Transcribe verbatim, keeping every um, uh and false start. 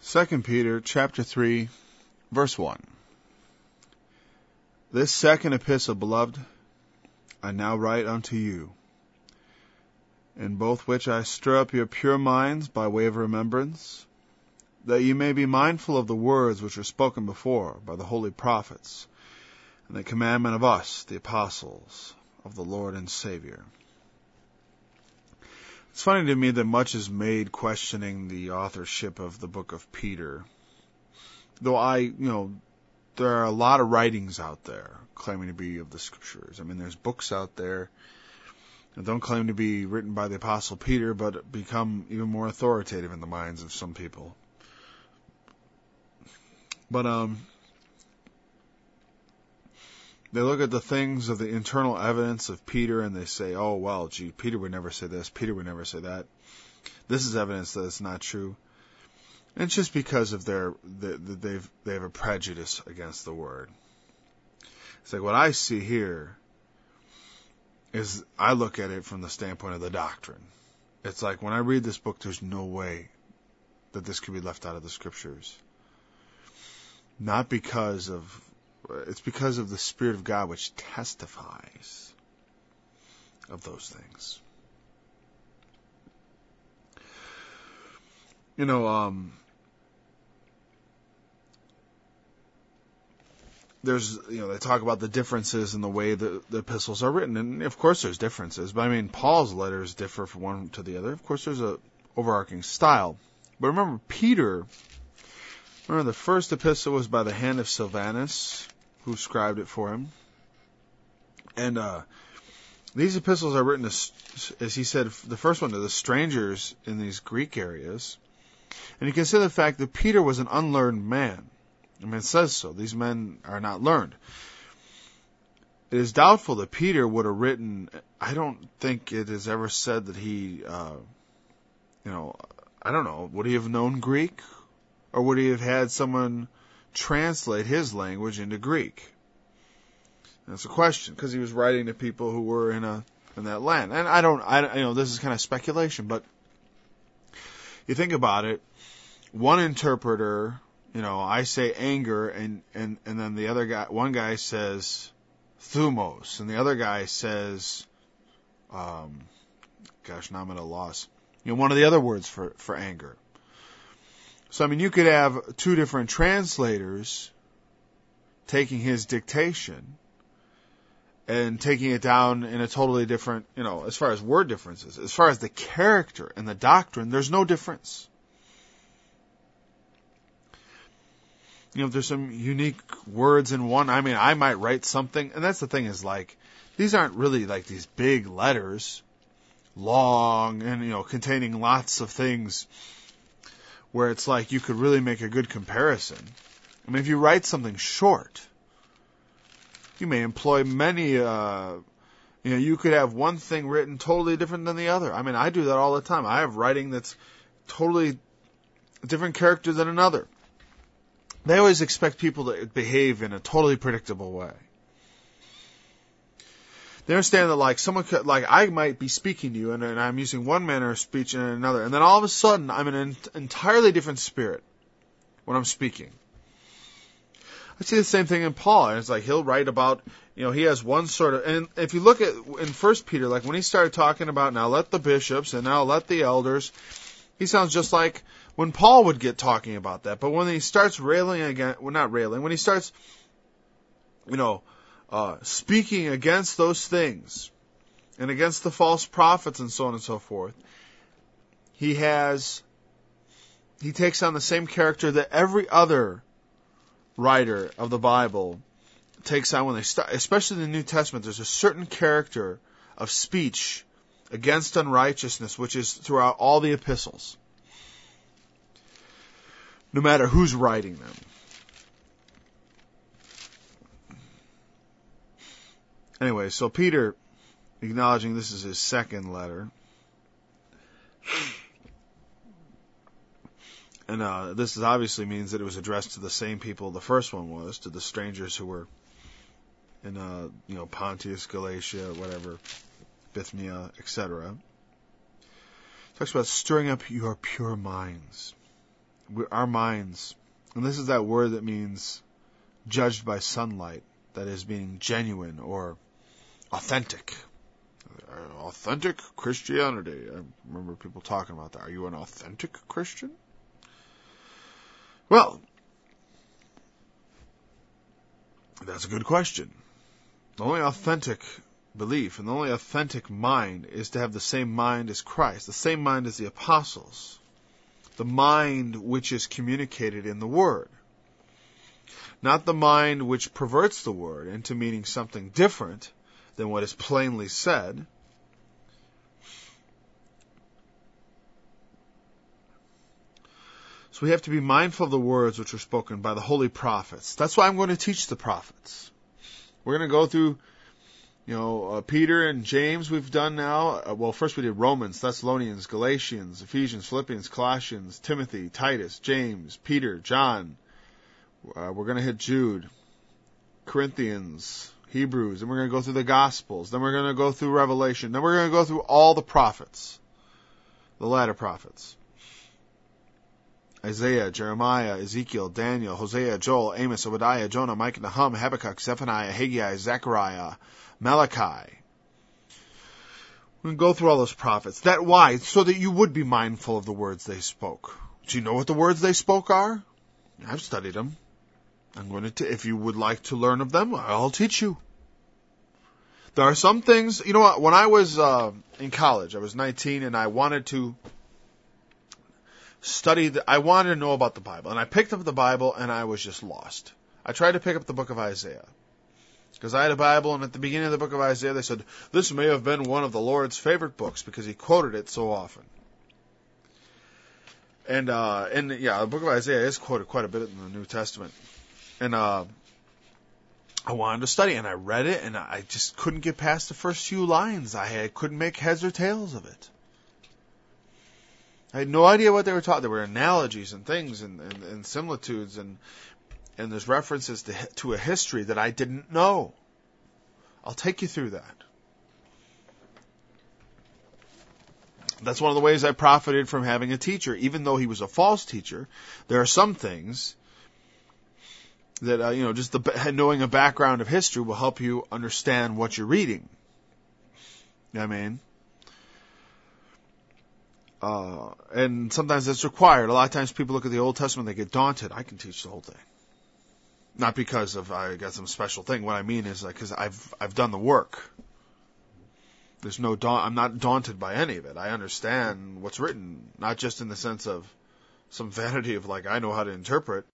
Second Peter chapter three, verse one. This second epistle, beloved, I now write unto you, in both which I stir up your pure minds by way of remembrance, that ye may be mindful of the words which were spoken before by the holy prophets, and the commandment of us, the apostles of the Lord and Savior. It's funny to me that much is made questioning the authorship of the book of Peter. Though I, you know, there are a lot of writings out there claiming to be of the scriptures. I mean, there's books out there that don't claim to be written by the Apostle Peter, but become even more authoritative in the minds of some people. But, um, they look at the things of the internal evidence of Peter and they say, oh, well, gee, Peter would never say this, Peter would never say that. This is evidence that it's not true. And it's just because of their, that they've, they have a prejudice against the word. It's like what I see here is I look at it from the standpoint of the doctrine. It's like when I read this book, there's no way that this could be left out of the scriptures. Not because of It's because of the Spirit of God which testifies of those things. You know, um, there's, you know, they talk about the differences in the way the, the epistles are written, and of course there's differences, but I mean, Paul's letters differ from one to the other. Of course there's a overarching style. But remember, Peter, remember the first epistle was by the hand of Silvanus, who scribed it for him. And uh, these epistles are written, as, as he said, the first one to the strangers in these Greek areas. And you consider the fact that Peter was an unlearned man. I mean, it says so. These men are not learned. It is doubtful that Peter would have written, I don't think it is ever said that he, uh, you know, I don't know, would he have known Greek? Or would he have had someone translate his language into Greek? That's a question, because he was writing to people who were in a in that land. And I don't, I you know, this is kind of speculation, but you think about it. One interpreter, you know, I say anger, and and and then the other guy, one guy says thumos, and the other guy says, um, gosh, now I'm at a loss. You know, one of the other words for for anger. So, I mean, you could have two different translators taking his dictation and taking it down in a totally different, you know, as far as word differences. As far as the character and the doctrine, there's no difference. You know, if there's some unique words in one, I mean, I might write something, and that's the thing is, like, these aren't really like these big letters, long and, you know, containing lots of things, where it's like you could really make a good comparison. I mean, if you write something short, you may employ many, uh, you know, you could have one thing written totally different than the other. I mean, I do that all the time. I have writing that's totally a different character than another. They always expect people to behave in a totally predictable way. They understand that, like, someone could, like, I might be speaking to you, and, and I'm using one manner of speech and another, and then all of a sudden, I'm in an entirely different spirit when I'm speaking. I see the same thing in Paul, and it's like he'll write about, you know, he has one sort of, and if you look at in First Peter, like when he started talking about now let the bishops and now let the elders, he sounds just like when Paul would get talking about that. But when he starts railing again, well, not railing, when he starts, you know, Uh, speaking against those things and against the false prophets and so on and so forth, he has, he takes on the same character that every other writer of the Bible takes on when they start, especially in the New Testament. There's a certain character of speech against unrighteousness, which is throughout all the epistles, no matter who's writing them. Anyway, so Peter, acknowledging this is his second letter, and uh, this is obviously means that it was addressed to the same people the first one was, to the strangers who were in, uh, you know, Pontus, Galatia, whatever, Bithynia, et cetera. Talks about stirring up your pure minds. we, our minds, and this is that word that means judged by sunlight, that is being genuine or authentic. Authentic Christianity. I remember people talking about that. Are you an authentic Christian? Well, that's a good question. The only authentic belief and the only authentic mind is to have the same mind as Christ, the same mind as the apostles, the mind which is communicated in the Word. Not the mind which perverts the Word into meaning something different than what is plainly said. So we have to be mindful of the words which were spoken by the holy prophets. That's why I'm going to teach the prophets. We're going to go through, you know, uh, Peter and James we've done now. Uh, well, first we did Romans, Thessalonians, Galatians, Ephesians, Philippians, Colossians, Timothy, Titus, James, Peter, John. Uh, we're going to hit Jude, Corinthians, Hebrews, and we're going to go through the Gospels. Then we're going to go through Revelation. Then we're going to go through all the prophets, the latter prophets. Isaiah, Jeremiah, Ezekiel, Daniel, Hosea, Joel, Amos, Obadiah, Jonah, Micah, Nahum, Habakkuk, Zephaniah, Haggai, Zechariah, Malachi. We're going to go through all those prophets. That why? So that you would be mindful of the words they spoke. Do you know what the words they spoke are? I've studied them. I'm going to, t- if you would like to learn of them, I'll teach you. There are some things, you know what, when I was uh, in college, I was nineteen and I wanted to study, the, I wanted to know about the Bible. And I picked up the Bible and I was just lost. I tried to pick up the book of Isaiah. Because I had a Bible and at the beginning of the book of Isaiah they said, this may have been one of the Lord's favorite books because he quoted it so often. And, uh, and yeah, the book of Isaiah is quoted quite a bit in the New Testament. And, uh, I wanted to study and I read it and I just couldn't get past the first few lines. I had, couldn't make heads or tails of it. I had no idea what they were talking. There were analogies and things and, and, and similitudes and and there's references to to a history that I didn't know. I'll take you through that. That's one of the ways I profited from having a teacher. Even though he was a false teacher, there are some things that, uh, you know, just the knowing a background of history will help you understand what you're reading. You know what I mean? Uh, and sometimes that's required. A lot of times people look at the Old Testament, they get daunted. I can teach the whole thing. Not because of I got some special thing. What I mean is like, cause I've, I've done the work. There's no daunt, I'm not daunted by any of it. I understand what's written, not just in the sense of some vanity of like, I know how to interpret.